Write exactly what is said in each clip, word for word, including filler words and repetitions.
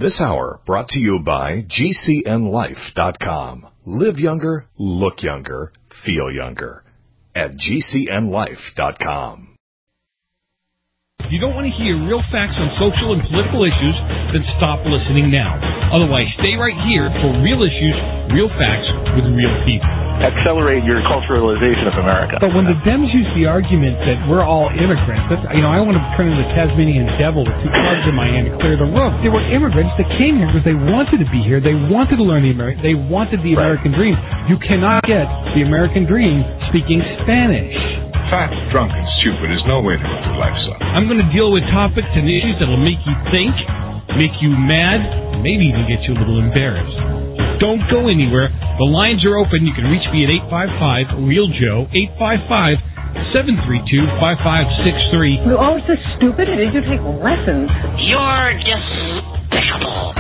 This hour brought to you by G C N life dot com. Live younger, look younger, feel younger. At G C N life dot com. If you don't want to hear real facts on social and political issues, then stop listening now. Otherwise, stay right here for real issues, real facts with real people. Accelerate your culturalization of America. But when the Dems use the argument that we're all immigrants, that's, you know, I want to turn into the Tasmanian devil with two clubs in my hand to clear the room. They were immigrants that came here because they wanted to be here. They wanted to learn the American. They wanted the American dream. You cannot get the American dream speaking Spanish. Fat, drunk, and stupid is no way to go through life, son. I'm going to deal with topics and issues that will make you think, make you mad, and maybe even get you a little embarrassed. Don't go anywhere. The lines are open. You can reach me at eight five five, real Joe, eight five five, seven three two, five five six three. You're all so stupid. Did you take lessons? You're despicable.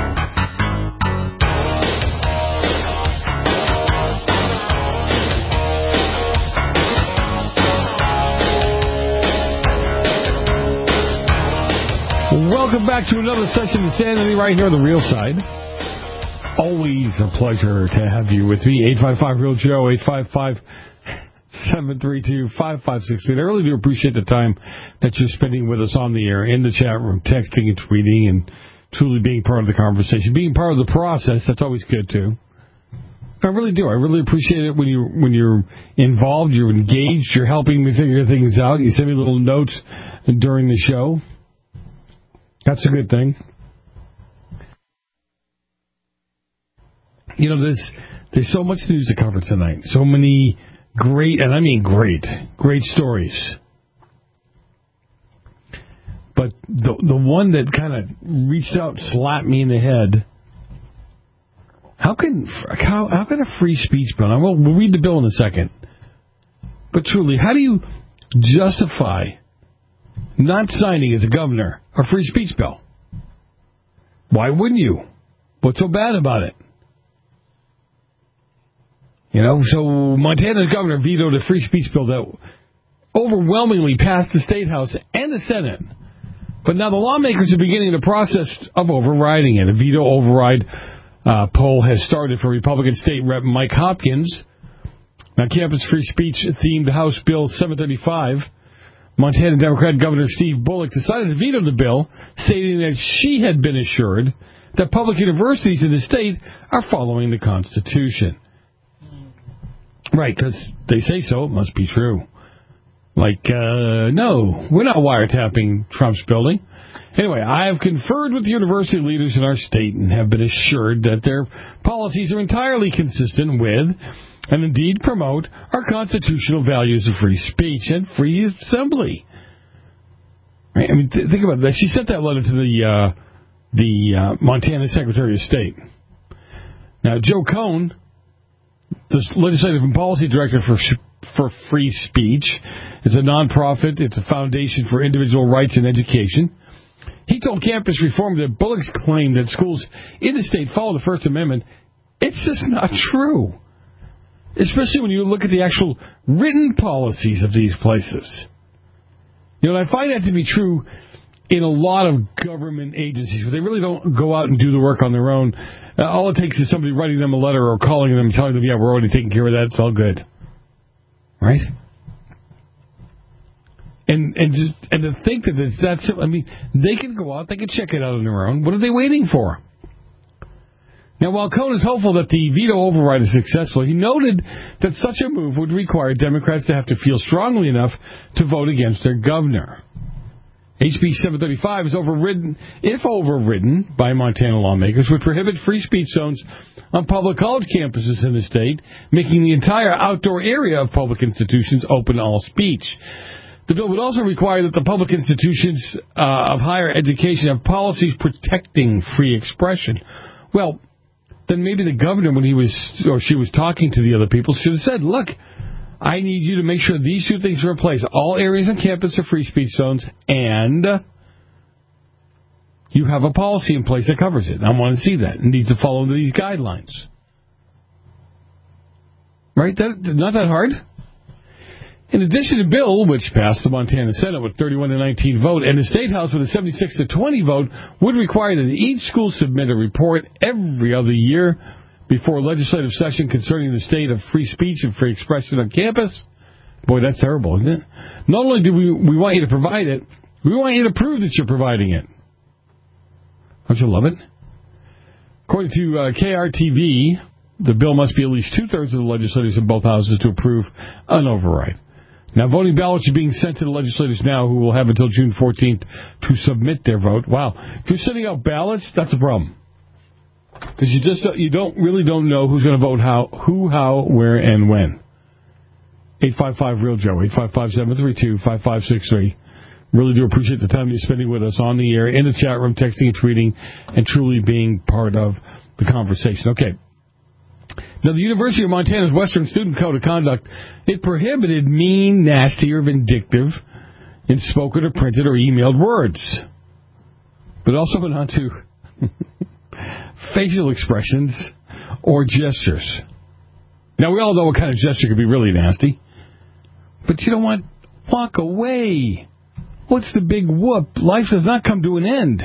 Welcome back to another session of Insanity right here on the Real Side. Always a pleasure to have you with me. eight five five, real Joe, eight five five, seven three two, five five six three. I really do appreciate the time that you're spending with us on the air, in the chat room, texting and tweeting, and truly being part of the conversation. Being part of the process, that's always good, too. I really do. I really appreciate it when, you, when you're involved, you're engaged, you're helping me figure things out. You send me little notes during the show. That's a good thing. You know, there's there's so much news to cover tonight. So many great, and I mean great, great stories. But the the one that kind of reached out, slapped me in the head. How can how how can a free speech bill? I will we'll read the bill in a second. But truly, how do you justify not signing as a governor a free speech bill? Why wouldn't you? What's so bad about it? You know, so Montana's governor vetoed a free speech bill that overwhelmingly passed the State House and the Senate. But now the lawmakers are beginning the process of overriding it. A veto override uh, poll has started for Republican State Rep Mike Hopkins. Now, campus free speech themed House Bill seven thirty-five. Montana Democrat Governor Steve Bullock decided to veto the bill, stating that she had been assured that public universities in the state are following the Constitution. Right, because they say so, it must be true. Like, uh, no, we're not wiretapping Trump's building. Anyway, I have conferred with university leaders in our state and have been assured that their policies are entirely consistent with and indeed promote our constitutional values of free speech and free assembly. Right? I mean, th- think about that. She sent that letter to the uh, the uh, Montana Secretary of State. Now, Joe Cohn, the legislative and policy director for for free speech, it's a nonprofit. It's a foundation for individual rights and education. He told Campus Reform that Bullock's claim that schools in the state follow the First Amendment, it's just not true. Especially when you look at the actual written policies of these places. You know, I find that to be true in a lot of government agencies where they really don't go out and do the work on their own. Uh, all it takes is somebody writing them a letter or calling them and telling them, yeah, we're already taking care of that. It's all good. Right? And and just and to think that it's that simple. I mean, they can go out, they can check it out on their own. What are they waiting for? Now, while Cohn is hopeful that the veto override is successful, he noted that such a move would require Democrats to have to feel strongly enough to vote against their governor. H B seven thirty-five is overridden, if overridden by Montana lawmakers, would prohibit free speech zones on public college campuses in the state, making the entire outdoor area of public institutions open to all speech. The bill would also require that the public institutions uh, of higher education have policies protecting free expression. Well, then maybe the governor, when he was or she was talking to the other people, should have said, look, I need you to make sure these two things are in place. All areas on campus are free speech zones, and you have a policy in place that covers it. I want to see that. It needs to follow these guidelines. Right? That, not that hard. In addition, the bill, which passed the Montana Senate with thirty-one to nineteen vote, and the State House with a seventy-six to twenty vote, would require that each school submit a report every other year before a legislative session concerning the state of free speech and free expression on campus. Boy, that's terrible, isn't it? Not only do we we want you to provide it, we want you to prove that you're providing it. Don't you love it? According to uh, K R T V, the bill must be at least two-thirds of the legislators in both houses to approve an override. Now, voting ballots are being sent to the legislators now, who will have until June fourteenth to submit their vote. Wow. If you're sending out ballots, that's a problem. Because you just you don't really don't know who's going to vote how, who, how, where, and when. eight five five real Joe, eight five five, seven three two, five five six three. Really do appreciate the time you're spending with us on the air, in the chat room, texting and tweeting, and truly being part of the conversation. Okay. Now, the University of Montana's Western Student Code of Conduct, it prohibited mean, nasty, or vindictive in spoken or printed or emailed words. But it also went on to facial expressions or gestures. Now, we all know what kind of gesture could be really nasty. But you don't want walk away. What's the big whoop? Life does not come to an end.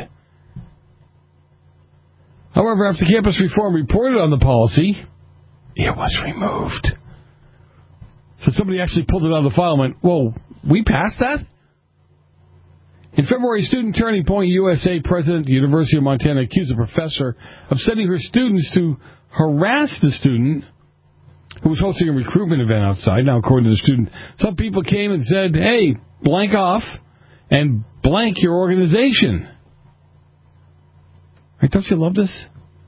However, after Campus Reform reported on the policy, it was removed. So somebody actually pulled it out of the file and went, whoa, we passed that? In February, Student Turning Point U S A president of the University of Montana accused a professor of sending her students to harass the student who was hosting a recruitment event outside. Now, according to the student, some people came and said, hey, blank off and blank your organization. Right, don't you love this?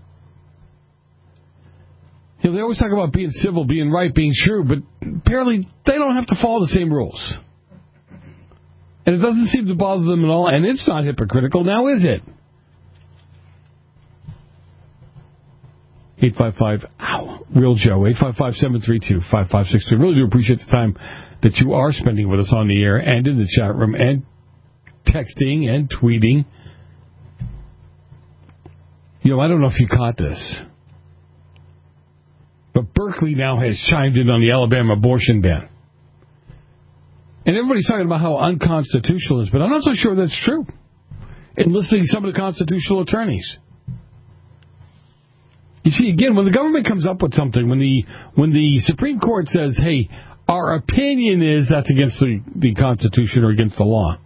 You know, they always talk about being civil, being right, being true, but apparently they don't have to follow the same rules. And it doesn't seem to bother them at all, and it's not hypocritical, now is it? eight five five, ow, Real Joe, eight five five, seven three two, five five six two. Really do appreciate the time that you are spending with us on the air and in the chat room and texting and tweeting. You know, I don't know if you caught this, but Berkeley now has chimed in on the Alabama abortion ban. And everybody's talking about how unconstitutional it is, but I'm not so sure that's true. In listening to some of the constitutional attorneys. You see, again, when the government comes up with something, when the when the Supreme Court says, hey, our opinion is that's against the, the Constitution or against the law,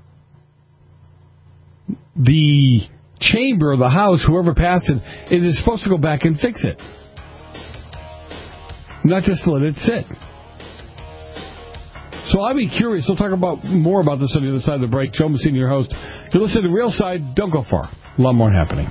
the chamber or the House, whoever passed it, it is supposed to go back and fix it. Not just let it sit. So I'd be curious. We'll talk about more about this on the other side of the break. Joe Messina, your host. You're listening to Real Side. Don't go far. A lot more happening.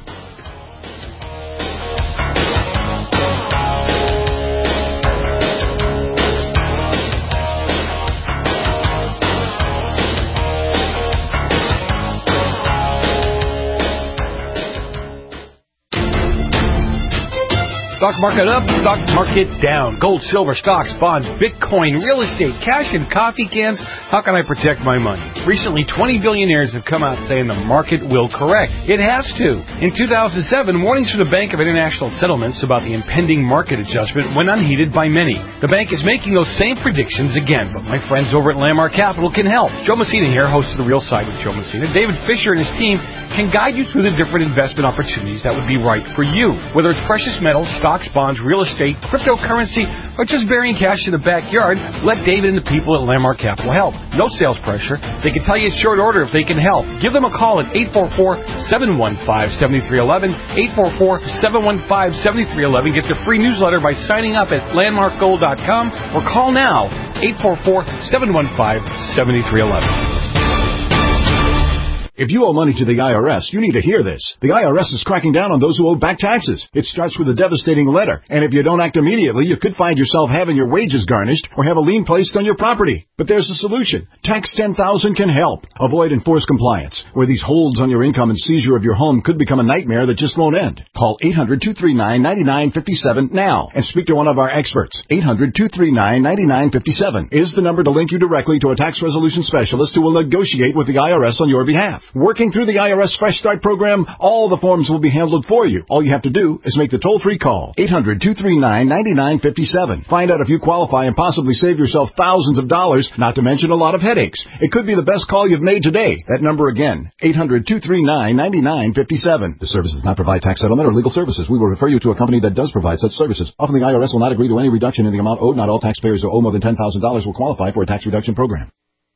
Stock market up, stock market down. Gold, silver, stocks, bonds, Bitcoin, real estate, cash, and coffee cans. How can I protect my money? Recently, twenty billionaires have come out saying the market will correct. It has to. In two thousand seven, warnings from the Bank of International Settlements about the impending market adjustment went unheeded by many. The bank is making those same predictions again, but my friends over at Landmark Capital can help. Joe Messina here, host of The Real Side with Joe Messina. David Fisher and his team can guide you through the different investment opportunities that would be right for you. Whether it's precious metals, stocks, bonds, real estate, cryptocurrency, or just burying cash in the backyard, let David and the people at Landmark Capital help. No sales pressure. They can tell you in short order if they can help. Give them a call at eight four four, seven one five, seven three one one, eight four four, seven one five, seven three one one. Get the free newsletter by signing up at landmark gold dot com or call now, eight four four, seven one five, seven three one one. If you owe money to the I R S, you need to hear this. The I R S is cracking down on those who owe back taxes. It starts with a devastating letter, and if you don't act immediately, you could find yourself having your wages garnished or have a lien placed on your property. But there's a solution. Tax ten thousand can help. Avoid enforced compliance, where these holds on your income and seizure of your home could become a nightmare that just won't end. Call eight hundred, two three nine, nine nine five seven now and speak to one of our experts. eight hundred, two three nine, nine nine five seven is the number to link you directly to a tax resolution specialist who will negotiate with the I R S on your behalf. Working through the I R S Fresh Start program, all the forms will be handled for you. All you have to do is make the toll-free call. eight hundred, two three nine, nine nine five seven. Find out if you qualify and possibly save yourself thousands of dollars, not to mention a lot of headaches. It could be the best call you've made today. That number again, eight hundred, two three nine, nine nine five seven. The service does not provide tax settlement or legal services. We will refer you to a company that does provide such services. Often the I R S will not agree to any reduction in the amount owed. Not all taxpayers who owe more than ten thousand dollars will qualify for a tax reduction program.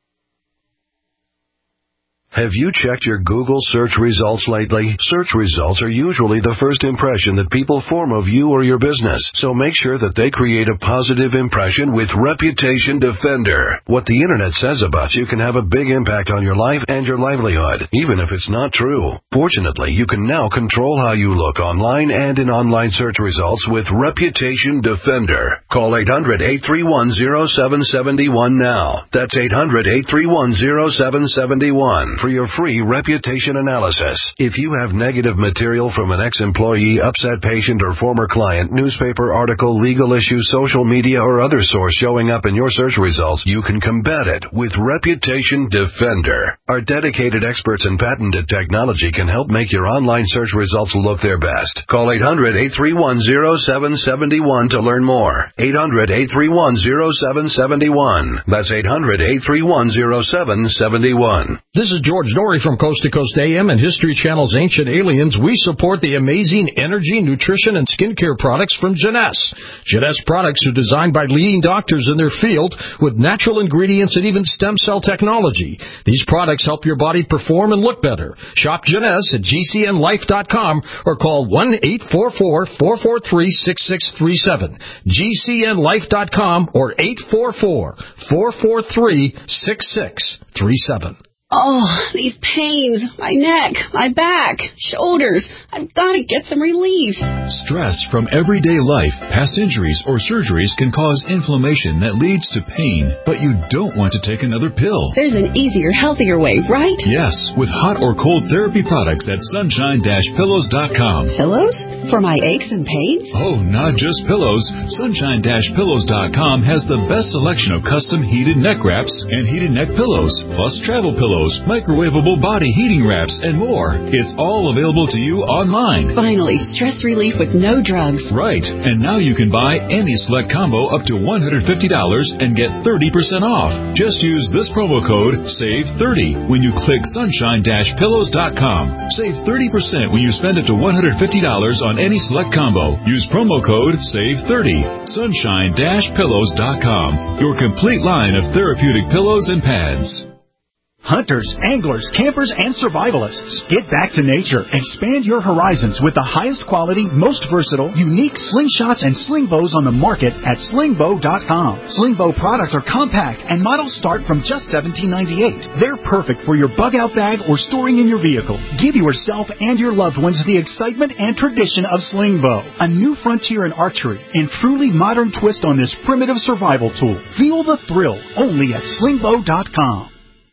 Have you checked your Google search results lately? Search results are usually the first impression that people form of you or your business, so make sure that they create a positive impression with Reputation Defender. What the Internet says about you can have a big impact on your life and your livelihood, even if it's not true. Fortunately, you can now control how you look online and in online search results with Reputation Defender. Call eight hundred, eight three one, zero seven seven one now. That's eight hundred, eight three one, zero seven seven one. For your free reputation analysis. If you have negative material from an ex-employee, upset patient, or former client, newspaper article, legal issue, social media, or other source showing up in your search results, you can combat it with Reputation Defender. Our dedicated experts in patented technology can help make your online search results look their best. Call eight hundred, eight three one, zero seven seven one to learn more. eight hundred, eight three one, zero seven seven one. That's eight hundred, eight three one, zero seven seven one. This is George Norrie from Coast to Coast A M and History Channel's Ancient Aliens. We support the amazing energy, nutrition, and skincare products from Jeunesse. Jeunesse products are designed by leading doctors in their field with natural ingredients and even stem cell technology. These products help your body perform and look better. Shop Jeunesse at G C N life dot com or call one eight four four, four four three, six six three seven. G C N life dot com or eight four four, four four three, six six three seven. Oh, these pains, my neck, my back, shoulders. I've got to get some relief. Stress from everyday life, past injuries, or surgeries can cause inflammation that leads to pain, but you don't want to take another pill. There's an easier, healthier way, right? Yes, with hot or cold therapy products at sunshine dash pillows dot com. Pillows? For my aches and pains? Oh, not just pillows. sunshine dash pillows dot com has the best selection of custom heated neck wraps and heated neck pillows, plus travel pillows, microwavable body heating wraps, and more. It's all available to you online. Finally, stress relief with no drugs. Right, and now you can buy any select combo up to one hundred fifty dollars and get thirty percent off. Just use this promo code save thirty when you click sunshine dash pillows dot com. Save thirty percent when you spend up to one hundred fifty dollars on any select combo. Use promo code save thirty. sunshine dash pillows dot com. Your complete line of therapeutic pillows and pads. Hunters, anglers, campers, and survivalists. Get back to nature. Expand your horizons with the highest quality, most versatile, unique slingshots and sling bows on the market at sling bow dot com. Sling bow products are compact and models start from just seventeen ninety-eight. They're perfect for your bug-out bag or storing in your vehicle. Give yourself and your loved ones the excitement and tradition of sling bow. A new frontier in archery and truly modern twist on this primitive survival tool. Feel the thrill only at sling bow dot com.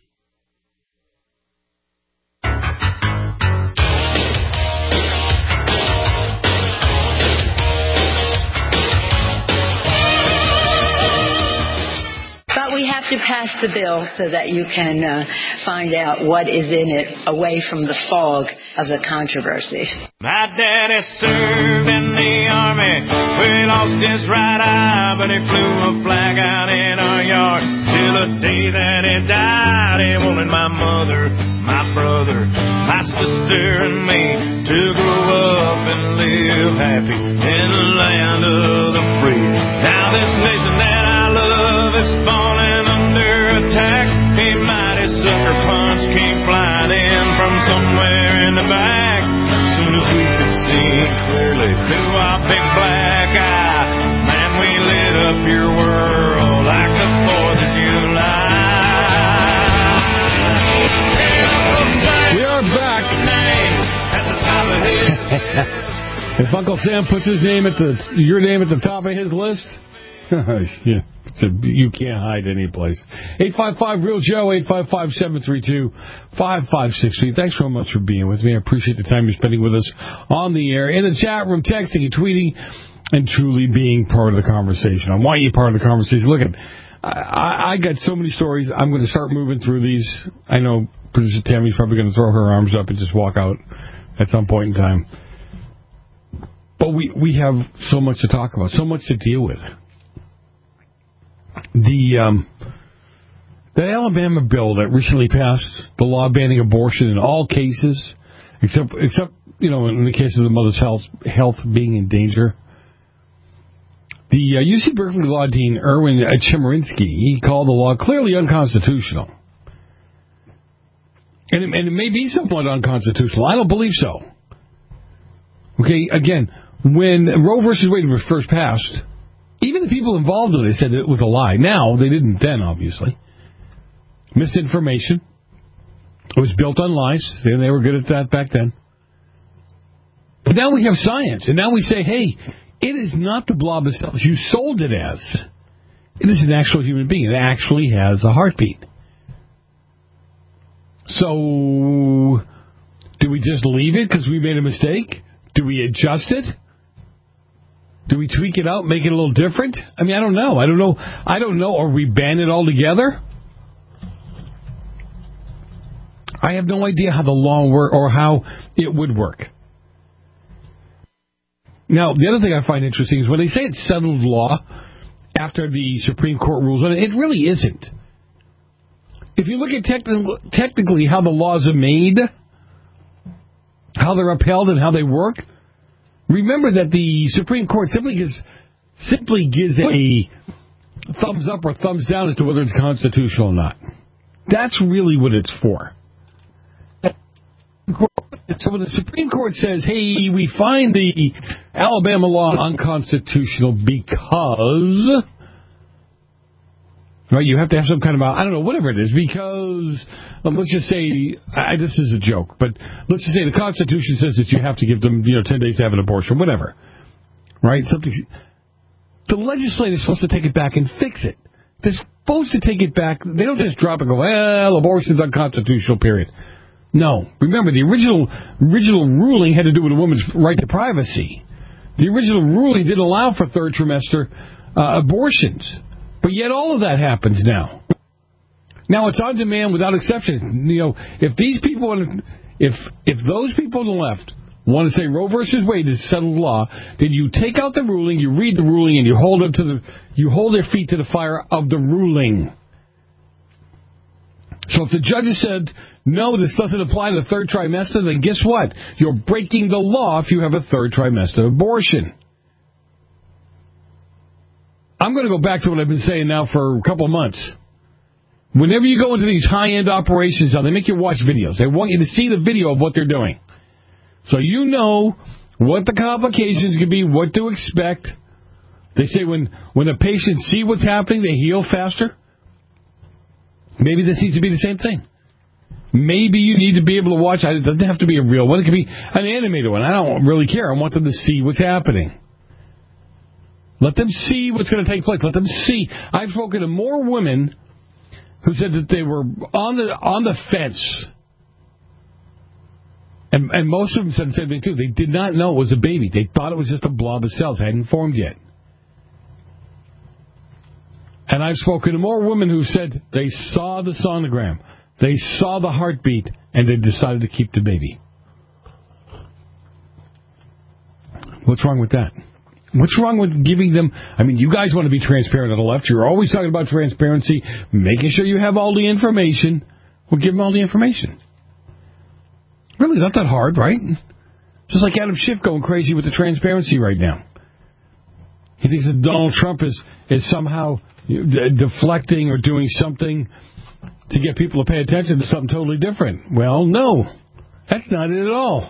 We have to pass the bill so that you can uh, find out what is in it away from the fog of the controversy. My daddy served in the army. We lost his right eye, but he flew a flag out in our yard. Till the day that he died, he wanted my mother, my brother, my sister, and me to grow up and live happy in the land of the free. Now this nation that I love is falling under attack. A mighty sucker punch came flying in from somewhere in the back. Soon as we could see clearly through our big black eye, man, we lit up your world like the fourth of July. We are back. If Uncle Sam puts his name at the your name at the top of his list, Yeah. So you can't hide any place. eight five five real Joe, eight five five, seven three two, five five six three. Thanks so much for being with me. I appreciate the time you're spending with us on the air, in the chat room, texting and tweeting, and truly being part of the conversation. I want you part of the conversation. Look, at, I, I got so many stories. I'm going to start moving through these. I know producer Tammy's probably going to throw her arms up and just walk out at some point in time. But we, we have so much to talk about, so much to deal with. The um, the Alabama bill that recently passed, the law banning abortion in all cases, except except you know in the case of the mother's health health being in danger. The uh, U C Berkeley law dean Erwin Chemerinsky, he called the law clearly unconstitutional, and it, and it may be somewhat unconstitutional. I don't believe so. Okay, again, when Roe versus Wade was first passed, even the people involved in it said it was a lie. Now, they didn't then, obviously. Misinformation. It was built on lies. They were good at that back then. But now we have science. And now we say, hey, it is not the blob of cells you sold it as. It is an actual human being. It actually has a heartbeat. So, do we just leave it because we made a mistake? Do we adjust it? Do we tweak it out, make it a little different? I mean, I don't know. I don't know. I don't know. Or we ban it altogether? I have no idea how the law works or how it would work. Now, the other thing I find interesting is when they say it's settled law after the Supreme Court rules on it, it really isn't. If you look at techn- technically how the laws are made, how they're upheld and how they work, remember that the Supreme Court simply gives simply gives a thumbs up or thumbs down as to whether it's constitutional or not. That's really what it's for. So when the Supreme Court says, hey, we find the Alabama law unconstitutional because, right, you have to have some kind of, I don't know, whatever it is, because, um, let's just say, I, this is a joke, but let's just say the Constitution says that you have to give them, you know, ten days to have an abortion, whatever, right? Something. The legislature is supposed to take it back and fix it. They're supposed to take it back. They don't just drop it and go, well, abortion's unconstitutional, period. No. Remember, the original original ruling had to do with a woman's right to privacy. The original ruling didn't allow for third trimester uh, abortions. But yet all of that happens now. Now it's on demand without exception. You know, if these people, if if those people on the left want to say Roe versus Wade is settled law, then you take out the ruling, you read the ruling, and you hold up to the you hold their feet to the fire of the ruling. So if the judges said, no, this doesn't apply to the third trimester, then guess what? You're breaking the law if you have a third trimester abortion. I'm going to go back to what I've been saying now for a couple of months. Whenever you go into these high-end operations now, they make you watch videos. They want you to see the video of what they're doing. So you know what the complications can be, what to expect. They say when, when a patient see what's happening, they heal faster. Maybe this needs to be the same thing. Maybe you need to be able to watch. It doesn't have to be a real one. It could be an animated one. I don't really care. I want them to see what's happening. Let them see what's going to take place. Let them see. I've spoken to more women who said that they were on the on the fence. And, and most of them said the same thing, too. They did not know it was a baby. They thought it was just a blob of cells. It hadn't formed yet. And I've spoken to more women who said they saw the sonogram, they saw the heartbeat, and they decided to keep the baby. What's wrong with that? What's wrong with giving them... I mean, you guys want to be transparent on the left. You're always talking about transparency, making sure you have all the information. Well, give them all the information. Really, not that hard, right? Just like Adam Schiff going crazy with the transparency right now. He thinks that Donald Trump is, is somehow deflecting or doing something to get people to pay attention to something totally different. Well, no. That's not it at all.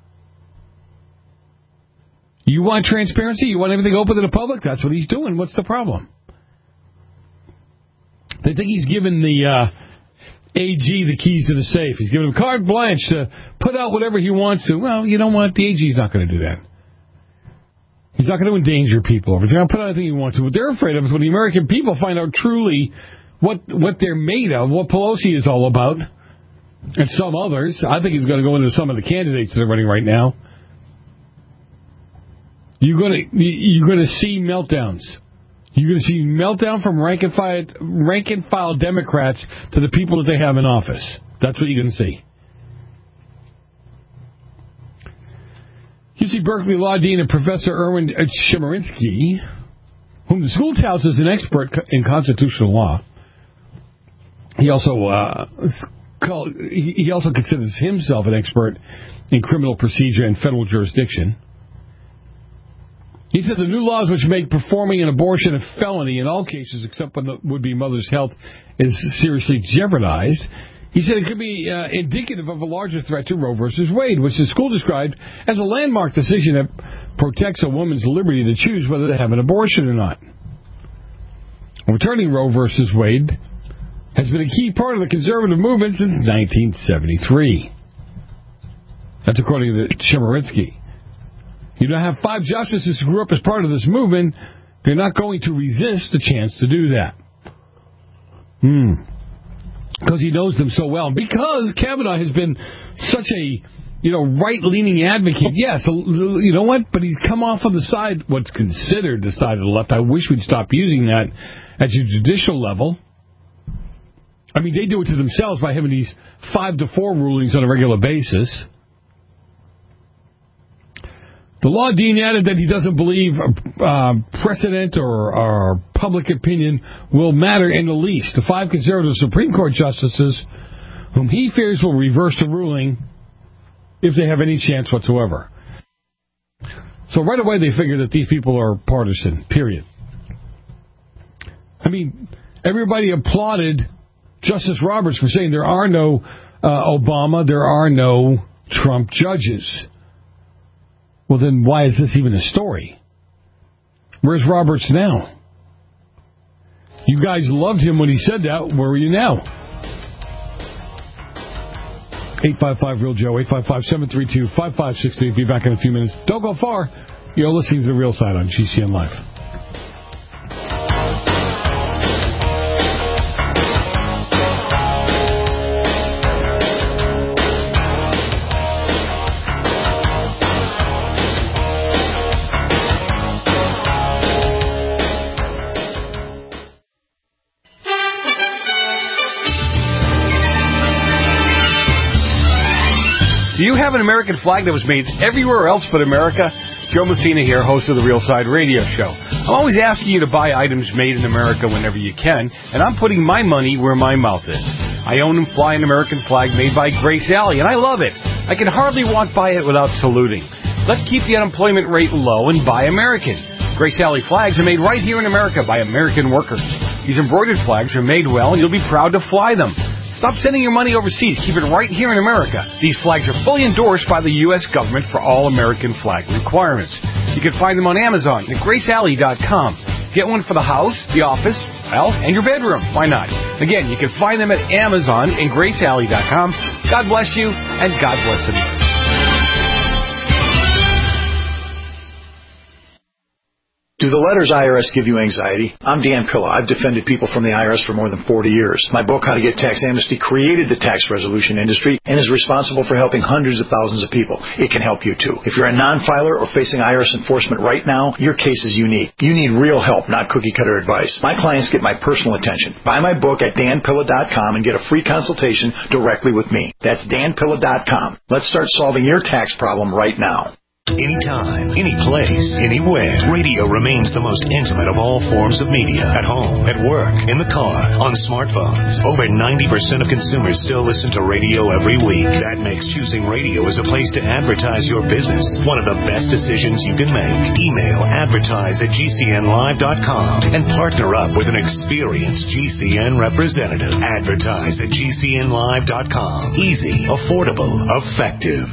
You want transparency? You want everything open to the public? That's what he's doing. What's the problem? They think he's given the uh, A G the keys to the safe. He's giving him carte blanche to put out whatever he wants to. Well, you know what? The A G's not going to do that. He's not going to endanger people. He's going to put out anything he wants to. What they're afraid of is when the American people find out truly what what they're made of, what Pelosi is all about, and some others. I think he's going to go into some of the candidates that are running right now. You're going to you're going to see meltdowns. You're going to see meltdown from rank and file, rank and file Democrats to the people that they have in office. That's what you're going to see. U C Berkeley Law Dean and Professor Erwin Chemerinsky, whom the school touts as an expert in constitutional law, he also uh, called, he also considers himself an expert in criminal procedure and federal jurisdiction. He said the new laws which make performing an abortion a felony in all cases except when the would-be mother's health is seriously jeopardized. He said it could be uh, indicative of a larger threat to Roe versus Wade, which the school described as a landmark decision that protects a woman's liberty to choose whether to have an abortion or not. Overturning Roe versus Wade has been a key part of the conservative movement since nineteen seventy-three. That's according to Chemerinsky. You don't have five justices who grew up as part of this movement. They're not going to resist the chance to do that. Hmm. Because he knows them so well. Because Kavanaugh has been such a, you know, right-leaning advocate. Yes, you know what? But he's come off on the side, what's considered the side of the left. I wish we'd stop using that at the judicial level. I mean, they do it to themselves by having these five to four rulings on a regular basis. The law dean added that he doesn't believe uh, precedent or, or public opinion will matter in the least. The five conservative Supreme Court justices, whom he fears will reverse the ruling if they have any chance whatsoever. So right away they figure that these people are partisan, period. I mean, everybody applauded Justice Roberts for saying there are no uh, Obama, there are no Trump judges. Well, then why is this even a story? Where's Roberts now? You guys loved him when he said that. Where are you now? eight five five real Joe, eight five five, seven three two, five five six three. Be back in a few minutes. Don't go far. You're listening to The Real Side on G C N Live. Do you have an American flag that was made everywhere else but America? Joe Messina here, host of the Real Side Radio Show. I'm always asking you to buy items made in America whenever you can, and I'm putting my money where my mouth is. I own and fly an American flag made by Grace Alley, and I love it. I can hardly walk by it without saluting. Let's keep the unemployment rate low and buy American. Grace Alley flags are made right here in America by American workers. These embroidered flags are made well, and you'll be proud to fly them. Stop sending your money overseas. Keep it right here in America. These flags are fully endorsed by the U S government for all American flag requirements. You can find them on Amazon at grace alley dot com. Get one for the house, the office, well, and your bedroom. Why not? Again, you can find them at Amazon and grace alley dot com. God bless you, and God bless America. Do the letters I R S give you anxiety? I'm Dan Pilla. I've defended people from the I R S for more than forty years. My book, How to Get Tax Amnesty, created the tax resolution industry and is responsible for helping hundreds of thousands of people. It can help you, too. If you're a non-filer or facing I R S enforcement right now, your case is unique. You need real help, not cookie-cutter advice. My clients get my personal attention. Buy my book at dan pilla dot com and get a free consultation directly with me. That's dan pilla dot com. Let's start solving your tax problem right now. Anytime, any place, anywhere. Radio remains the most intimate of all forms of media. At home, at work, in the car, on smartphones. Over ninety percent of consumers still listen to radio every week. That makes choosing radio as a place to advertise your business one of the best decisions you can make. Email advertise at g c n live dot com and partner up with an experienced G C N representative. Advertise at g c n live dot com. Easy, affordable, effective.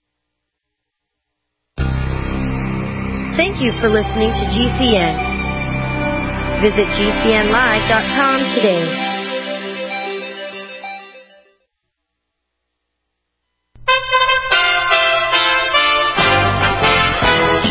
Thank you for listening to G C N. Visit g c n live dot com today. You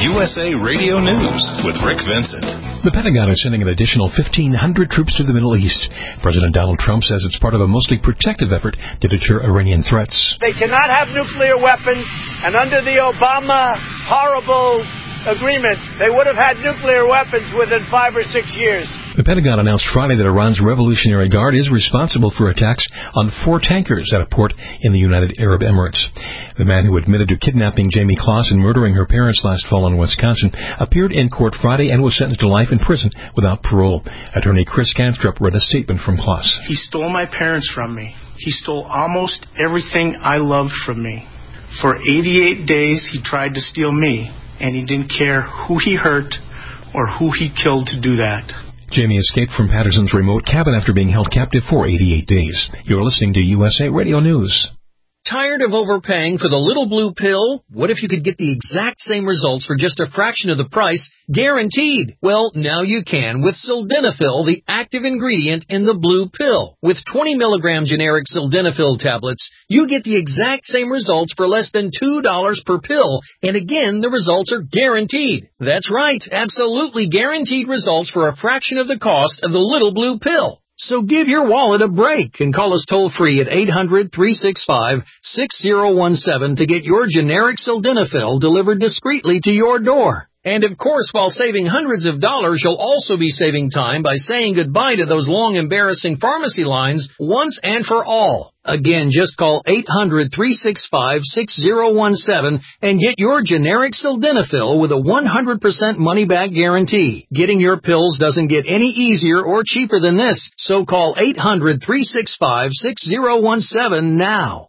U S A Radio News with Rick Vincent. The Pentagon is sending an additional fifteen hundred troops to the Middle East. President Donald Trump says it's part of a mostly protective effort to deter Iranian threats. They cannot have nuclear weapons, and under the Obama horrible agreement, they would have had nuclear weapons within five or six years. The Pentagon announced Friday that Iran's Revolutionary Guard is responsible for attacks on four tankers at a port in the United Arab Emirates. The man who admitted to kidnapping Jamie Kloss and murdering her parents last fall in Wisconsin appeared in court Friday and was sentenced to life in prison without parole. Attorney Chris Canstrup read a statement from Kloss. He stole my parents from me. He stole almost everything I loved from me. For eighty-eight days, he tried to steal me, and he didn't care who he hurt or who he killed to do that. Jamie escaped from Patterson's remote cabin after being held captive for eighty-eight days. You're listening to U S A Radio News. Tired of overpaying for the little blue pill? What if you could get the exact same results for just a fraction of the price, guaranteed? Well, now you can with Sildenafil, the active ingredient in the blue pill. With twenty milligram generic Sildenafil tablets, you get the exact same results for less than two dollars per pill. And again, the results are guaranteed. That's right, absolutely guaranteed results for a fraction of the cost of the little blue pill. So give your wallet a break and call us toll-free at eight hundred, three six five, six zero one seven to get your generic Sildenafil delivered discreetly to your door. And of course, while saving hundreds of dollars, you'll also be saving time by saying goodbye to those long, embarrassing pharmacy lines once and for all. Again, just call eight hundred, three six five, six zero one seven and get your generic Sildenafil with a one hundred percent money-back guarantee. Getting your pills doesn't get any easier or cheaper than this, so call eight hundred, three six five, six zero one seven now.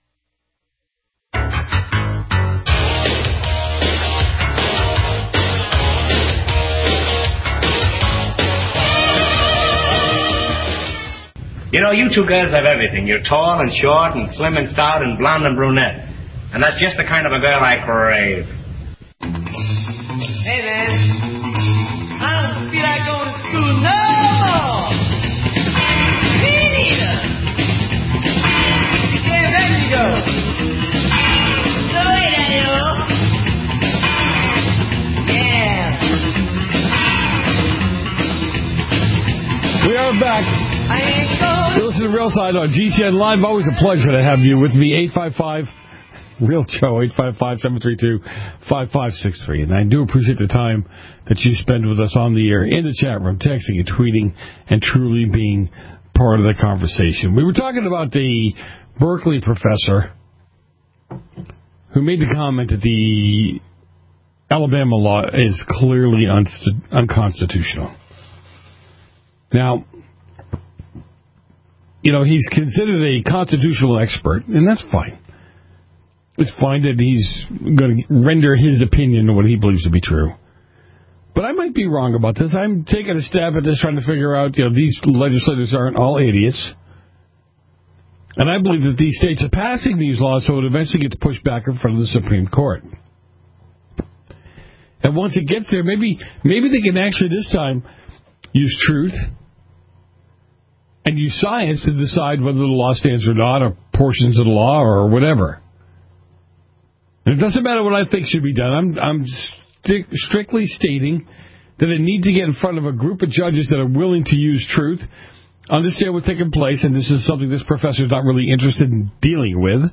You know, you two girls have everything. You're tall and short and slim and stout and blonde and brunette. And that's just the kind of a girl I crave. Hey, man. I don't feel like going to school no more. Me neither. You can't let me go. No way, Daddy-o. Yeah. We are back. You listen to Real Side on G C N Live. Always a pleasure to have you with me. eight five five, REAL Joe, eight five five, seven three two, five five six three. And I do appreciate the time that you spend with us on the air, in the chat room, texting and tweeting, and truly being part of the conversation. We were talking about the Berkeley professor who made the comment that the Alabama law is clearly unst- unconstitutional. Now, you know, he's considered a constitutional expert, and that's fine. It's fine that he's going to render his opinion on what he believes to be true. But I might be wrong about this. I'm taking a stab at this, trying to figure out, you know, these legislators aren't all idiots. And I believe that these states are passing these laws so it eventually gets pushed back in front of the Supreme Court. And once it gets there, maybe maybe they can actually this time use truth and use science to decide whether the law stands or not, or portions of the law, or whatever. And it doesn't matter what I think should be done. I'm, I'm st- strictly stating that it needs to get in front of a group of judges that are willing to use truth, understand what's taking place, and this is something this professor is not really interested in dealing with.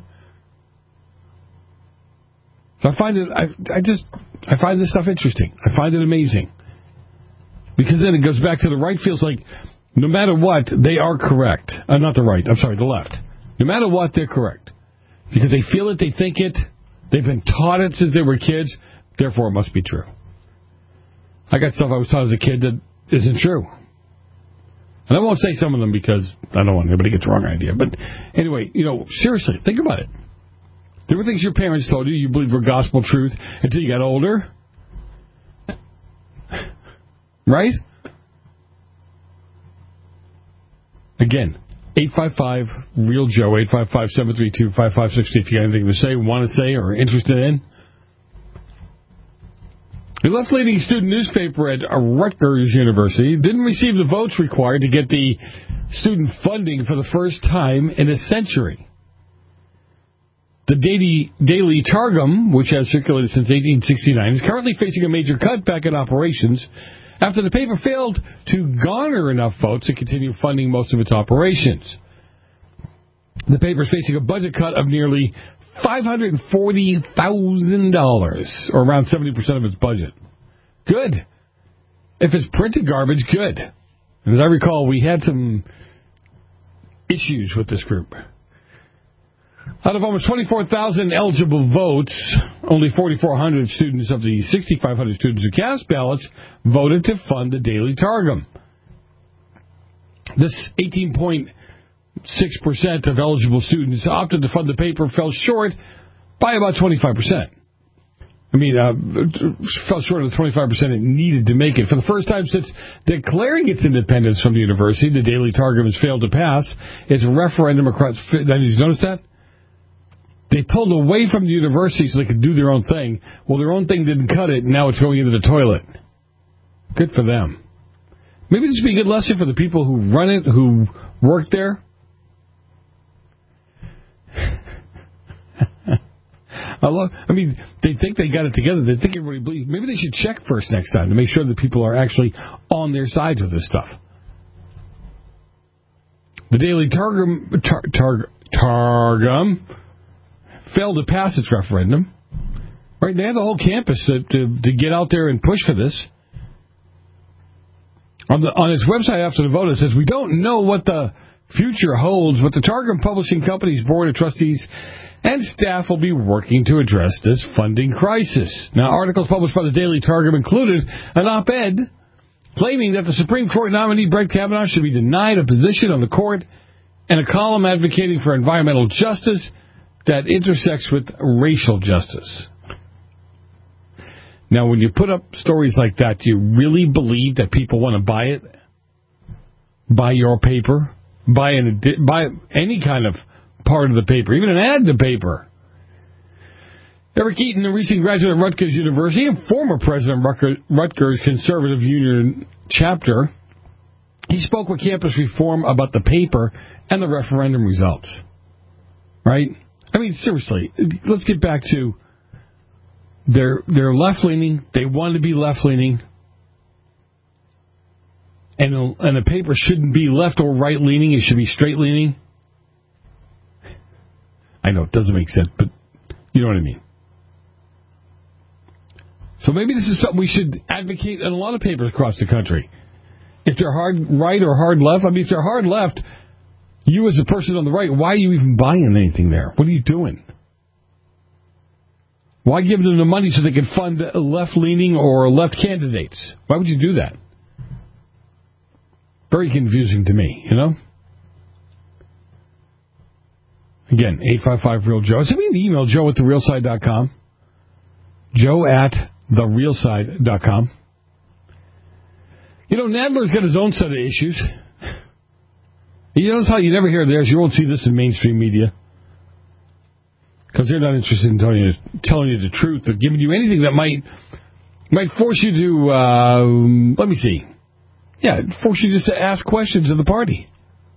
So I find it, I, I just, I find this stuff interesting. I find it amazing. Because then it goes back to the right feels like, no matter what, they are correct. Uh, not the right, I'm sorry, the left. No matter what, they're correct. Because they feel it, they think it, they've been taught it since they were kids, therefore it must be true. I got stuff I was taught as a kid that isn't true. And I won't say some of them because I don't want anybody to get the wrong idea. But anyway, you know, seriously, think about it. There were things your parents told you you believed were gospel truth until you got older. Right? Again, eight five five, REAL Joe, eight five five, seven three two, five five six zero if you got anything to say, want to say, or interested in. The left-leaning student newspaper at Rutgers University didn't receive the votes required to get the student funding for the first time in a century. The Daily, Daily Targum, which has circulated since eighteen sixty-nine, is currently facing a major cutback in operations after the paper failed to garner enough votes to continue funding most of its operations. The paper is facing a budget cut of nearly five hundred forty thousand dollars, or around seventy percent of its budget. Good. If it's printed garbage, good. And as I recall, we had some issues with this group. Out of almost twenty-four thousand eligible votes, only forty-four hundred students of the sixty-five hundred students who cast ballots voted to fund the Daily Targum. This eighteen point six percent of eligible students opted to fund the paper fell short by about twenty-five percent. I mean, uh, fell short of the twenty-five percent it needed to make it. For the first time since declaring its independence from the university, the Daily Targum has failed to pass its referendum across... Did you notice that? They pulled away from the university so they could do their own thing. Well, their own thing didn't cut it, and now it's going into the toilet. Good for them. Maybe this would be a good lesson for the people who run it, who work there. I, love, I mean, they think they got it together. They think everybody believes. Maybe they should check first next time to make sure that people are actually on their sides with this stuff. The Daily Targum, tar, tar, Targum failed to pass its referendum. Right? They had the whole campus to, to, to get out there and push for this. On, the, on its website after the vote, it says, we don't know what the future holds, but the Targum Publishing Company's Board of Trustees and staff will be working to address this funding crisis. Now, articles published by the Daily Targum included an op-ed claiming that the Supreme Court nominee Brett Kavanaugh should be denied a position on the court, and a column advocating for environmental justice that intersects with racial justice. Now, when you put up stories like that, do you really believe that people want to buy it? Buy your paper? Buy, an, buy any kind of part of the paper, even an ad in the paper. Eric Eaton, a recent graduate of Rutgers University and former president of Rutgers Conservative Union chapter, he spoke with Campus Reform about the paper and the referendum results. Right? I mean, seriously, let's get back to they're, they're left-leaning. They want to be left-leaning. And, and the paper shouldn't be left or right-leaning. It should be straight-leaning. I know it doesn't make sense, but you know what I mean. So maybe this is something we should advocate in a lot of papers across the country. If they're hard right or hard left, I mean, if they're hard left, you as a person on the right, why are you even buying anything there? What are you doing? Why give them the money so they can fund left-leaning or left candidates? Why would you do that? Very confusing to me, you know? Again, eight five five real Joe. Send me an email, joe at the real side dot com. Joe at the real side dot com. You know, Nadler's got his own set of issues. You notice how you never hear theirs. You won't see this in mainstream media. Because they're not interested in telling you, telling you the truth or giving you anything that might might force you to, uh, let me see. Yeah, force you just to ask questions of the party.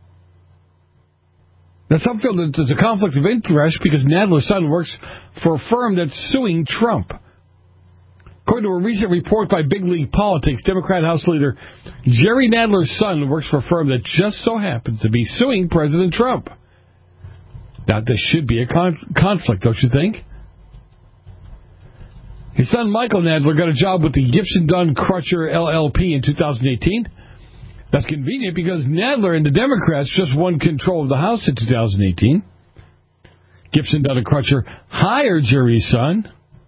Now, some feel that there's a conflict of interest because Nadler's son works for a firm that's suing Trump. According to a recent report by Big League Politics, Democrat House Leader Jerry Nadler's son works for a firm that just so happens to be suing President Trump. Now, there should be a con- conflict, don't you think? His son, Michael Nadler, got a job with the Gibson Dunn Crutcher L L P in two thousand eighteen. That's convenient because Nadler and the Democrats just won control of the House in two thousand eighteen. Gibson Dunn Crutcher hired Jerry's son.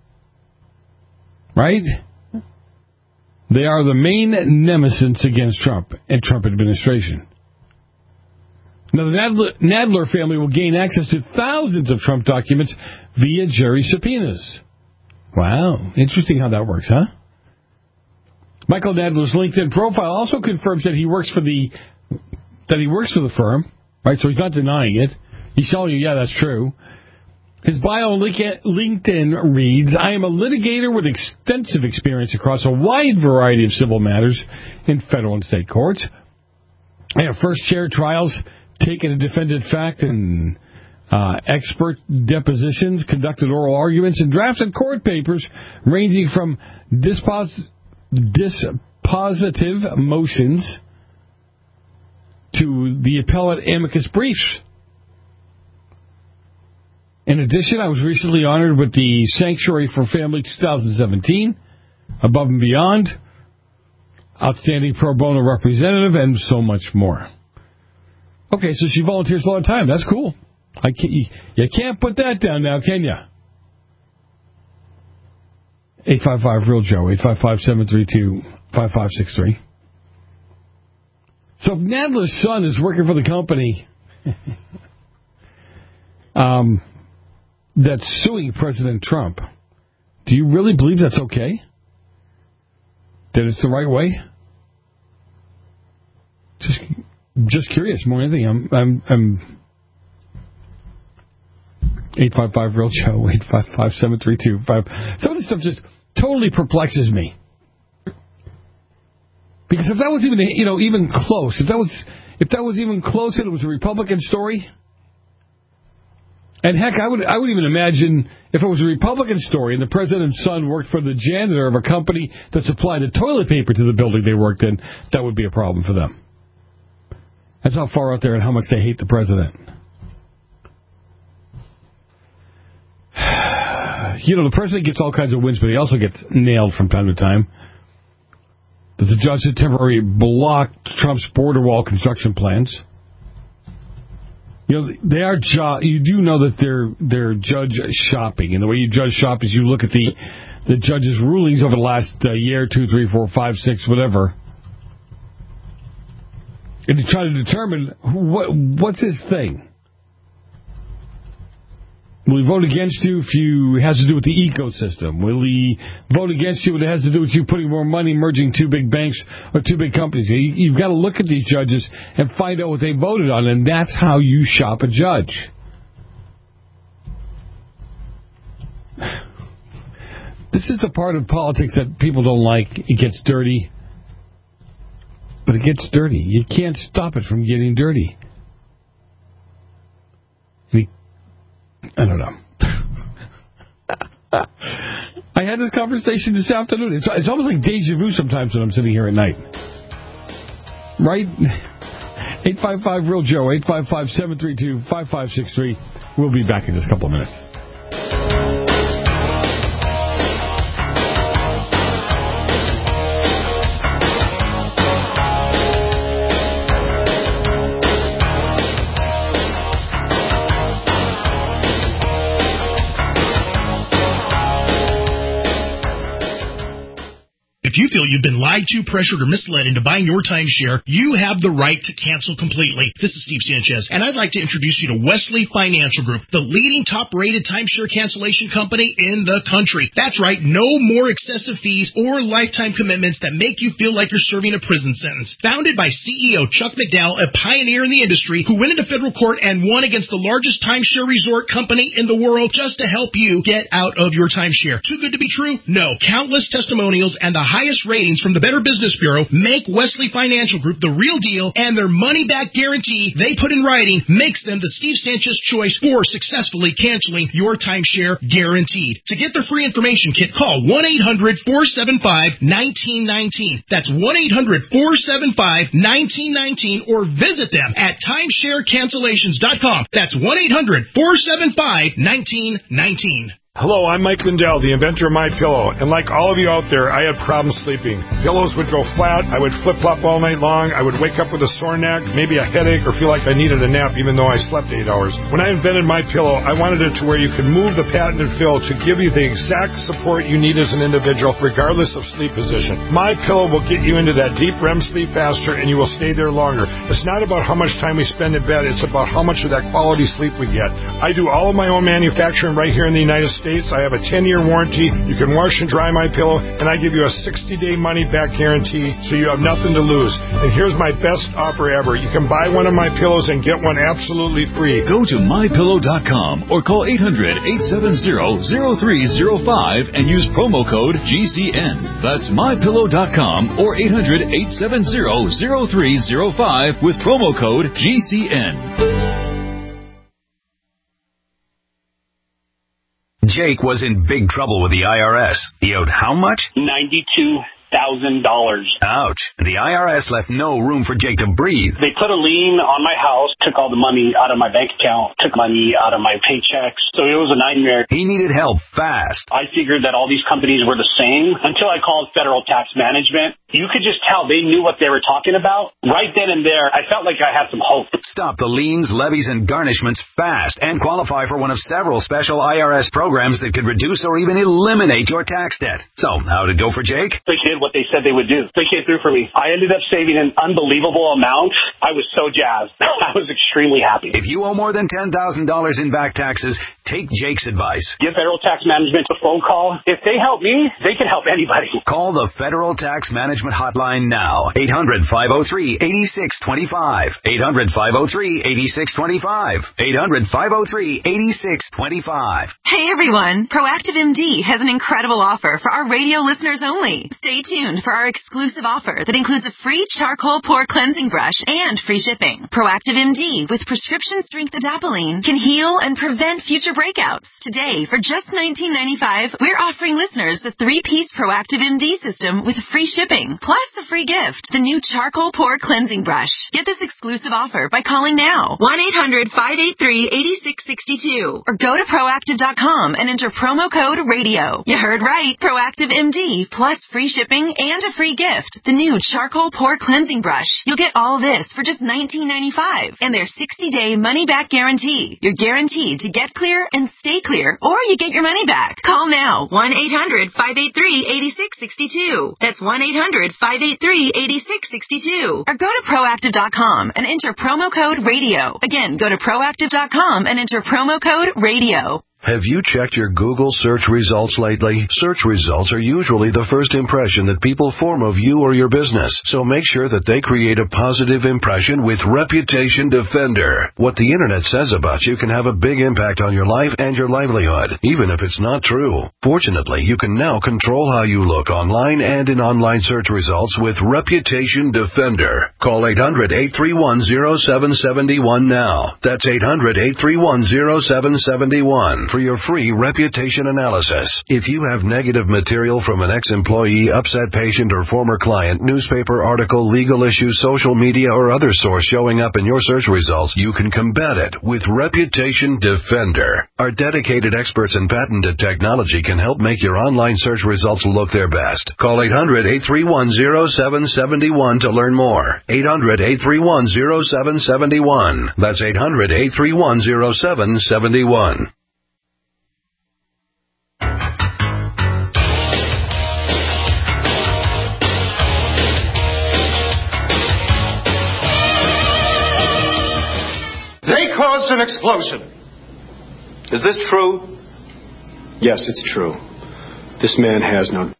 Right? They are the main nemesis against Trump and Trump administration. Now, the Nadler, Nadler family will gain access to thousands of Trump documents via Jerry subpoenas. Wow. Interesting how that works, huh? Michael Nadler's LinkedIn profile also confirms that he works for the that he works for the firm. Right? So he's not denying it. He's telling you, yeah, that's true. His bio on LinkedIn reads, I am a litigator with extensive experience across a wide variety of civil matters in federal and state courts. I have first chaired trials, taken a defendant fact, and uh, expert depositions, conducted oral arguments, and drafted court papers ranging from dispos- dispositive motions to the appellate amicus briefs. In addition, I was recently honored with the Sanctuary for Family twenty seventeen, Above and Beyond, Outstanding Pro Bono Representative, and so much more. Okay, so she volunteers a lot of time. That's cool. I can't, you can't put that down now, can you? eight five five real Joe, eight five five, seven three two, five five six three. So if Nadler's son is working for the company um, that's suing President Trump, do you really believe that's okay? That it's the right way? Just, just curious more than anything. I'm, I'm, I'm eight five five real Joe, eight five five, seven three two, five. Some of this stuff just totally perplexes me. Because if that was even, you know, even close, if that was, if that was even close and it was a Republican story, and heck, I would, I would even imagine if it was a Republican story and the president's son worked for the janitor of a company that supplied the toilet paper to the building they worked in, that would be a problem for them. That's how far out there and how much they hate the president. You know, the president gets all kinds of wins, but he also gets nailed from time to time. There's a judge that temporarily blocked Trump's border wall construction plans. You know, they are jo- you do know that they're they're judge shopping, and the way you judge shop is you look at the the judge's rulings over the last uh, year, two, three, four, five, six, whatever, and you try to determine what what's his thing. Will he vote against you if you it has to do with the ecosystem? Will he vote against you if it has to do with you putting more money, merging two big banks or two big companies? You, you've got to look at these judges and find out what they voted on, and that's how you shop a judge. This is the part of politics that people don't like. It gets dirty. But it gets dirty. You can't stop it from getting dirty. I don't know. I had this conversation this afternoon. It's, it's almost like deja vu sometimes when I'm sitting here at night. Right? eight five five real Joe, eight five five, seven three two, five five six three. We'll be back in just a couple of minutes. If you feel you've been lied to, pressured, or misled into buying your timeshare, you have the right to cancel completely. This is Steve Sanchez, and I'd like to introduce you to Wesley Financial Group, the leading top-rated timeshare cancellation company in the country. That's right, no more excessive fees or lifetime commitments that make you feel like you're serving a prison sentence. Founded by C E O Chuck McDowell, a pioneer in the industry who went into federal court and won against the largest timeshare resort company in the world just to help you get out of your timeshare. Too good to be true? No. Countless testimonials and the high highest ratings from the Better Business Bureau make Wesley Financial Group the real deal, and their money-back guarantee they put in writing makes them the Steve Sanchez choice for successfully canceling your timeshare guaranteed. To get their free information kit, call one eight hundred, four seven five, one nine one nine. That's one eight hundred, four seven five, one nine one nine, or visit them at timeshare cancellations dot com. That's one eight hundred, four seven five, one nine one nine. Hello, I'm Mike Lindell, the inventor of MyPillow, and like all of you out there, I had problems sleeping. Pillows would go flat, I would flip-flop all night long, I would wake up with a sore neck, maybe a headache, or feel like I needed a nap even though I slept eight hours. When I invented MyPillow, I wanted it to where you could move the patented fill to give you the exact support you need as an individual, regardless of sleep position. MyPillow will get you into that deep R E M sleep faster, and you will stay there longer. It's not about how much time we spend in bed, it's about how much of that quality sleep we get. I do all of my own manufacturing right here in the United States. States. I have a ten-year warranty. You can wash and dry my pillow, and I give you a sixty-day money-back guarantee, so you have nothing to lose. And here's my best offer ever. You can buy one of my pillows and get one absolutely free. Go to my pillow dot com or call eight hundred, eight seven zero, zero three zero five and use promo code G C N. That's my pillow dot com or eight hundred, eight seven zero, zero three zero five with promo code G C N. Jake was in big trouble with the I R S. He owed how much? ninety-two thousand dollars. Ouch. The I R S left no room for Jake to breathe. They put a lien on my house, took all the money out of my bank account, took money out of my paychecks. So it was a nightmare. He needed help fast. I figured that all these companies were the same until I called Federal Tax Management. You could just tell they knew what they were talking about. Right then and there, I felt like I had some hope. Stop the liens, levies, and garnishments fast and qualify for one of several special I R S programs that could reduce or even eliminate your tax debt. So, how'd it go for Jake? They did what they said they would do. They came through for me. I ended up saving an unbelievable amount. I was so jazzed. I was extremely happy. If you owe more than ten thousand dollars in back taxes, take Jake's advice. Give Federal Tax Management a phone call. If they help me, they can help anybody. Call the Federal Tax Management Hotline now. eight hundred, five oh three, eight six two five. eight hundred, five oh three, eight six two five. eight hundred, five oh three, eight six two five. Hey everyone, Proactive M D has an incredible offer for our radio listeners only. Stay tuned for our exclusive offer that includes a free charcoal pore cleansing brush and free shipping. Proactive M D with prescription strength adapalene can heal and prevent future breakouts. Today, for just nineteen ninety-five dollars, we're offering listeners the three-piece Proactive M D system with free shipping, plus a free gift, the new charcoal pore cleansing brush. Get this exclusive offer by calling now, one eight hundred, five eight three, eight six six two, or go to proactive dot com and enter promo code radio. You heard right, Proactive M D, plus free shipping and a free gift, the new charcoal pore cleansing brush. You'll get all this for just nineteen ninety-five dollars, and their sixty-day money-back guarantee. You're guaranteed to get clear and stay clear, or you get your money back. Call now, one eight hundred, five eight three, eight six six two. That's one eight hundred, five eight three, eight six six two. Or go to proactive dot com and enter promo code radio. Again, go to proactive dot com and enter promo code radio. Have you checked your Google search results lately? Search results are usually the first impression that people form of you or your business, so make sure that they create a positive impression with Reputation Defender. What the internet says about you can have a big impact on your life and your livelihood, even if it's not true. Fortunately, you can now control how you look online and in online search results with Reputation Defender. Call eight hundred, eight three one, oh seven seven one now. That's eight hundred, eight three one, oh seven seven one. For your free reputation analysis. If you have negative material from an ex-employee, upset patient, or former client, newspaper article, legal issue, social media, or other source showing up in your search results, you can combat it with Reputation Defender. Our dedicated experts in patented technology can help make your online search results look their best. Call eight hundred, eight three one, oh seven seven one to learn more. eight hundred, eight three one, oh seven seven one. That's eight hundred, eight three one, oh seven seven one. They caused an explosion. Is this true? Yes, it's true. This man has no...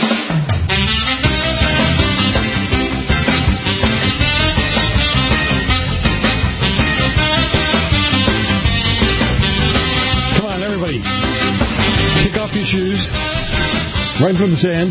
Come on, everybody. Kick off your shoes. Right from the sand.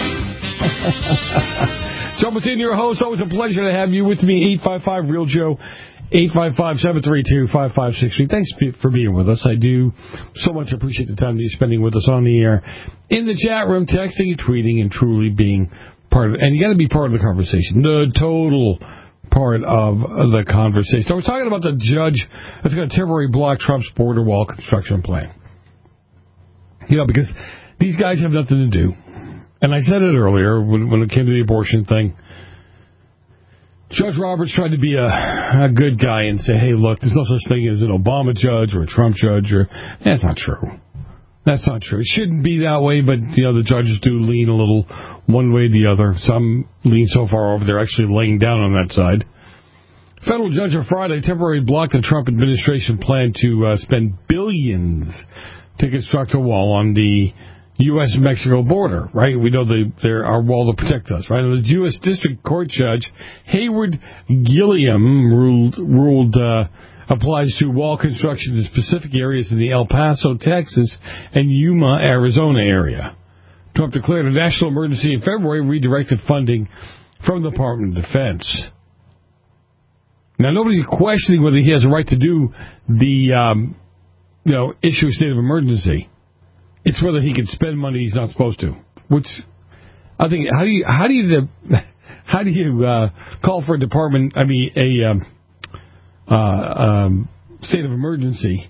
Joe Massino, your host. Always a pleasure to have you with me. eight five five, real Joe. eight five five, seven three two, five five six three. Thanks for being with us. I do so much appreciate the time that you're spending with us on the air, in the chat room, texting and tweeting, and truly being part of it. And you got to be part of the conversation, the total part of the conversation. So we're talking about the judge that's going to temporarily block Trump's border wall construction plan. You know, because these guys have nothing to do. And I said it earlier when, when it came to the abortion thing. Judge Roberts tried to be a, a good guy and say, hey, look, there's no such thing as an Obama judge or a Trump judge. Or That's not true. That's not true. It shouldn't be that way, but, you know, the judges do lean a little one way or the other. Some lean so far over, they're actually laying down on that side. Federal judge on Friday temporarily blocked the Trump administration plan to uh, spend billions to construct a wall on the U S Mexico border, right? We know they, they're our wall to protect us, right? The U S District Court Judge Hayward Gilliam ruled, ruled uh, applies to wall construction in specific areas in the El Paso, Texas, and Yuma, Arizona area. Trump declared a national emergency in February, redirected funding from the Department of Defense. Now, nobody's questioning whether he has a right to do the, um, you know, issue a state of emergency. It's whether he can spend money he's not supposed to. Which I think how do you how do you how do you uh, call for a department? I mean a um, uh, um, state of emergency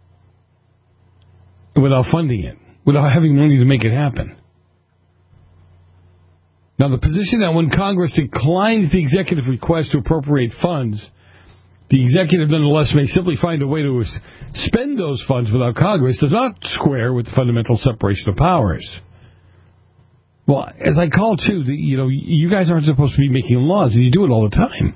without funding it, without having money to make it happen. Now, the position that when Congress declines the executive request to appropriate funds, the executive nonetheless may simply find a way to spend those funds without Congress does not square with the fundamental separation of powers. Well, as I call too, the, you know, you guys aren't supposed to be making laws, and you do it all the time.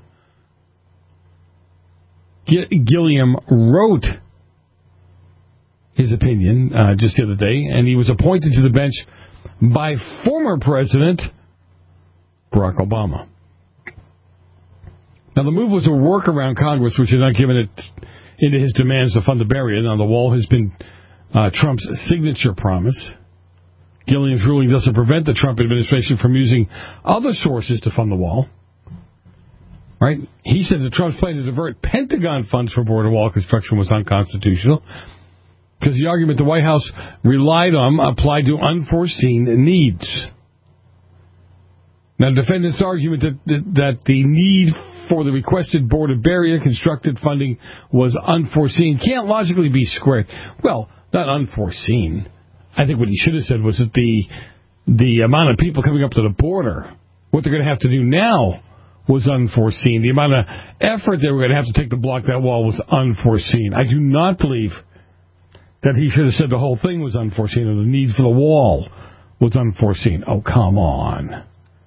G- Gilliam wrote his opinion uh, just the other day, and he was appointed to the bench by former President Barack Obama. Now, the move was a workaround Congress, which had not given it into his demands to fund the barrier. Now, the wall has been uh, Trump's signature promise. Gilliam's ruling doesn't prevent the Trump administration from using other sources to fund the wall. Right? He said that Trump's plan to divert Pentagon funds for border wall construction was unconstitutional because the argument the White House relied on applied to unforeseen needs. Now, the defendant's argument that, that, that the need for the requested border barrier constructed funding was unforeseen can't logically be squared. Well, not unforeseen. I think what he should have said was that the the amount of people coming up to the border, what they're going to have to do now, was unforeseen. The amount of effort they were going to have to take to block that wall was unforeseen. I do not believe that he should have said the whole thing was unforeseen or the need for the wall was unforeseen. Oh, come on.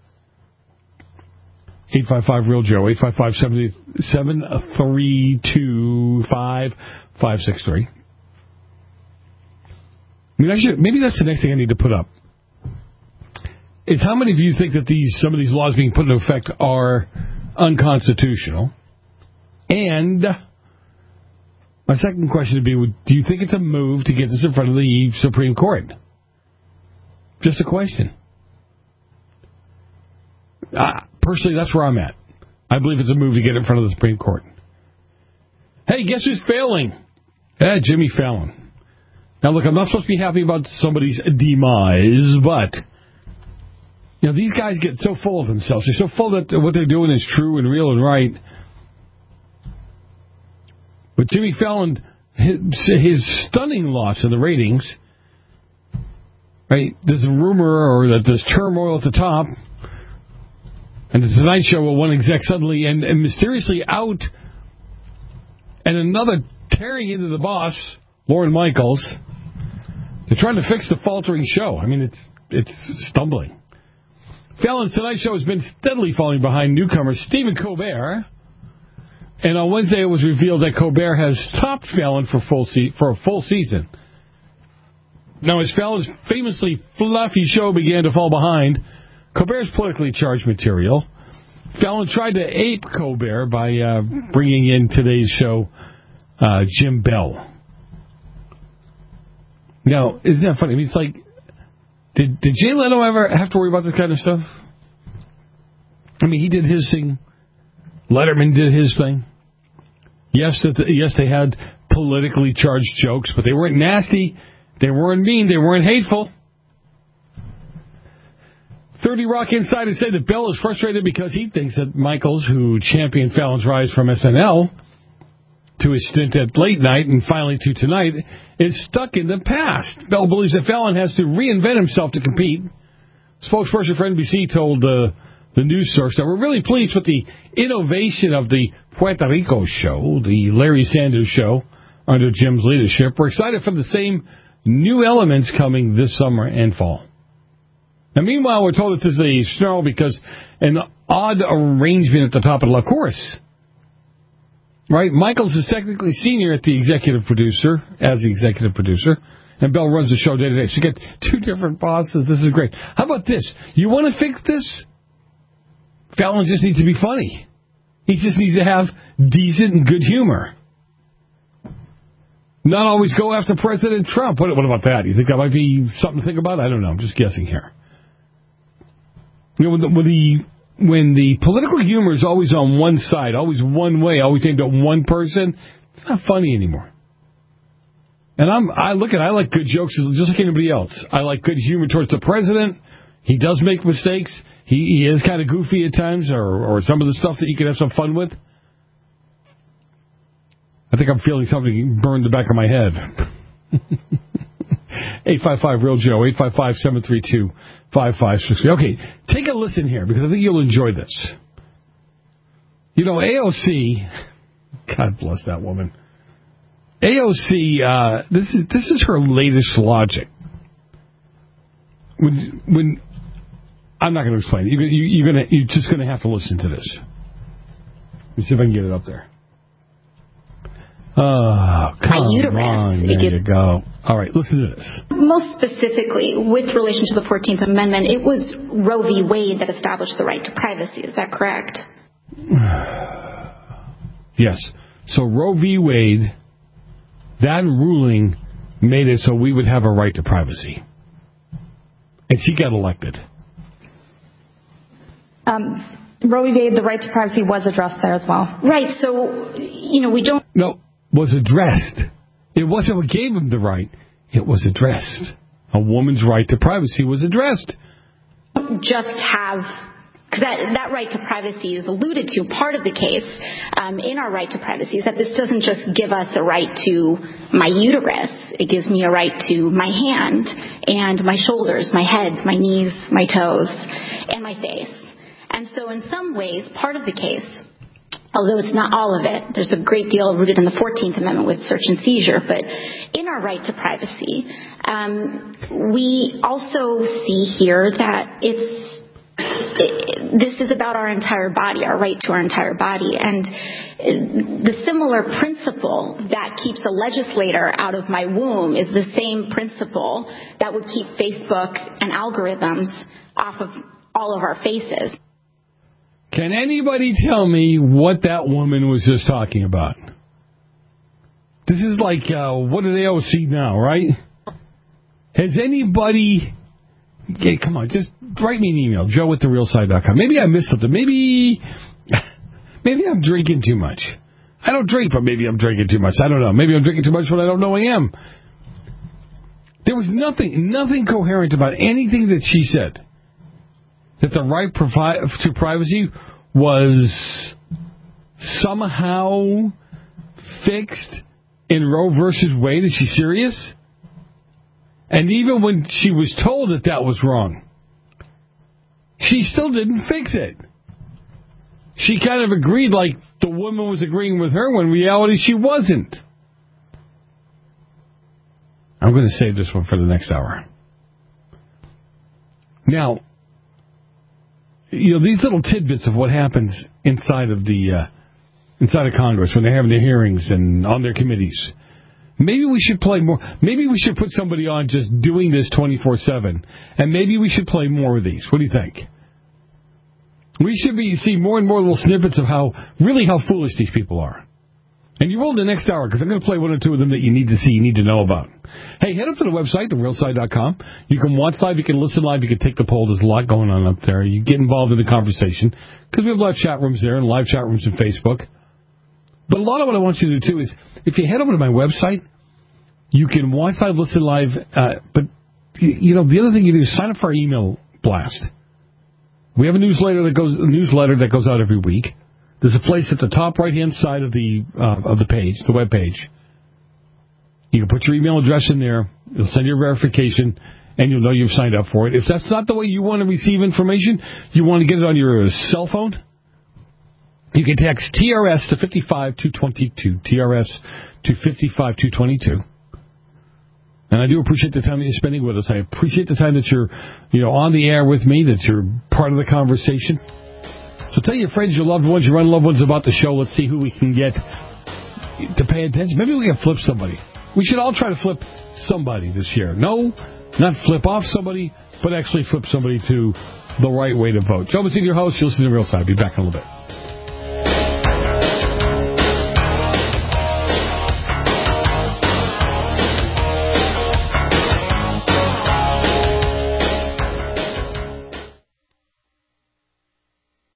eight five five real Joe, eight five five, seven three two, five five six three. I mean, I should, maybe that's the next thing I need to put up. Is how many of you think that these some of these laws being put into effect are unconstitutional? And my second question would be, do you think it's a move to get this in front of the Supreme Court? Just a question. Uh, personally, that's where I'm at. I believe it's a move to get in front of the Supreme Court. Hey, guess who's failing? Eh, Jimmy Fallon. Now, look, I'm not supposed to be happy about somebody's demise, but you know, these guys get so full of themselves. They're so full that what they're doing is true and real and right. But Jimmy Fallon, his, his stunning loss in the ratings, right? There's a rumor or that there's turmoil at the top. And the Tonight Show will one exec suddenly and, and mysteriously out, and another tearing into the boss, Lorne Michaels. They're trying to fix the faltering show. I mean, it's it's stumbling. Fallon's Tonight Show has been steadily falling behind newcomer Stephen Colbert. And on Wednesday, it was revealed that Colbert has topped Fallon for full se- for a full season. Now, as Fallon's famously fluffy show began to fall behind Colbert's politically charged material, Fallon tried to ape Colbert by uh, bringing in today's show uh, Jim Bell. Now, isn't that funny? I mean, it's like, did did Jay Leno ever have to worry about this kind of stuff? I mean, he did his thing. Letterman did his thing. Yes, that the, yes, they had politically charged jokes, but they weren't nasty. They weren't mean. They weren't hateful. thirty Rock insiders say that Bell is frustrated because he thinks that Michaels, who championed Fallon's rise from S N L to his stint at Late Night and finally to Tonight, is stuck in the past. Bell believes that Fallon has to reinvent himself to compete. Spokesperson for N B C told uh, the news source that we're really pleased with the innovation of the Puerto Rico show, the Larry Sanders Show, under Jim's leadership. We're excited for the same new elements coming this summer and fall. Now, meanwhile, we're told that this is a snarl because an odd arrangement at the top of the of course. Right? Michaels is technically senior at the executive producer, as the executive producer, and Bell runs the show day to day. So you get two different bosses. This is great. How about this? You want to fix this? Fallon just needs to be funny. He just needs to have decent and good humor. Not always go after President Trump. What, what about that? You think that might be something to think about? I don't know. I'm just guessing here. You know, when the, when the when the political humor is always on one side, always one way, always aimed at one person, it's not funny anymore. And I'm, I look at, I like good jokes just like anybody else. I like good humor towards the president. He does make mistakes. He, he is kind of goofy at times, or, or some of the stuff that you can have some fun with. I think I'm feeling something burn the back of my head. eight five five real Joe, eight five five, seven three two, five five six three. Okay, take a listen here, because I think you'll enjoy this. You know, A O C, God bless that woman. A O C, uh, this is this is her latest logic. When when I'm not going to explain it. You, you, you're gonna you're just going to have to listen to this. Let me see if I can get it up there. Oh, come on, there you go. All right, listen to this. Most specifically, with relation to the fourteenth Amendment, it was Roe v. Wade that established the right to privacy. Is that correct? Yes. So Roe v. Wade, that ruling made it so we would have a right to privacy. And she got elected. Um, Roe v. Wade, the right to privacy was addressed there as well. Right, so, you know, we don't... No, was addressed. It wasn't what gave him the right. It was addressed. A woman's right to privacy was addressed. Just have... Because that, that right to privacy is alluded to. Part of the case um, in our right to privacy is that this doesn't just give us a right to my uterus. It gives me a right to my hand and my shoulders, my head, my knees, my toes, and my face. And so in some ways, part of the case, although it's not all of it, there's a great deal rooted in the fourteenth Amendment with search and seizure, but in our right to privacy, um, we also see here that it's this is about our entire body, our right to our entire body. And the similar principle that keeps a legislator out of my womb is the same principle that would keep Facebook and algorithms off of all of our faces. Can anybody tell me what that woman was just talking about? This is like, uh, what do they all see now, right? Has anybody... Okay, come on, just write me an email, joe at the real side dot com. Maybe I missed something. Maybe maybe I'm drinking too much. I don't drink, but maybe I'm drinking too much. I don't know. Maybe I'm drinking too much, but I don't know I am. There was nothing, nothing coherent about anything that she said. That the right provi- to privacy was somehow fixed in Roe versus Wade. Is she serious? And even when she was told that that was wrong, she still didn't fix it. She kind of agreed like the woman was agreeing with her when in reality she wasn't. I'm going to save this one for the next hour. Now, you know, these little tidbits of what happens inside of the uh, inside of Congress when they're having their hearings and on their committees. Maybe we should play more. Maybe we should put somebody on just doing this twenty-four seven. And maybe we should play more of these. What do you think? We should be see more and more little snippets of how, really how foolish these people are. And you roll the next hour, because I'm going to play one or two of them that you need to see, you need to know about. Hey, head up to the website, the real side dot com. You can watch live, you can listen live, you can take the poll. There's a lot going on up there. You get involved in the conversation, because we have live chat rooms there and live chat rooms on Facebook. But a lot of what I want you to do is, if you head over to my website, you can watch live, listen live, uh, but, you know, the other thing you do is sign up for our email blast. We have a newsletter that goes, a newsletter that goes out every week. There's a place at the top right-hand side of the uh, of the page, the web page. You can put your email address in there. It'll send you a verification, and you'll know you've signed up for it. If that's not the way you want to receive information, you want to get it on your cell phone, you can text T R S to five five two two two, T R S to five five two two two. And I do appreciate the time that you're spending with us. I appreciate the time that you're, you know, on the air with me, that you're part of the conversation. So tell your friends, your loved ones, your unloved ones about the show. Let's see who we can get to pay attention. Maybe we can flip somebody. We should all try to flip somebody this year. No, not flip off somebody, but actually flip somebody to the right way to vote. Joe Mazzini, your host. You'll listen to Real Side. I'll be back in a little bit.